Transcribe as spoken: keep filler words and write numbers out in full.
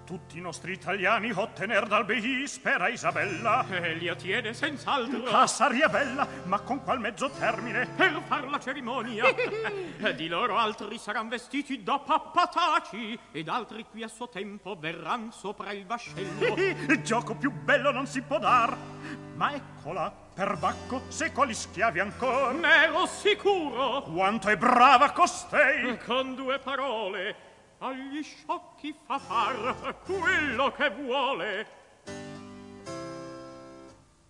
tutti i nostri italiani ottener dal Beisper Isabella. E li ottiene senz'altro. A Saria Bella, ma con qual mezzo termine? Per far la cerimonia. Di loro altri saran vestiti da pappataci, ed altri qui a suo tempo verran sopra il vascello. Il gioco più bello non si può dar. Ma eccola, per Bacco, se quali schiavi ancora. N'ero sicuro. Quanto è brava costei. Con due parole agli sciocchi fa far quello che vuole.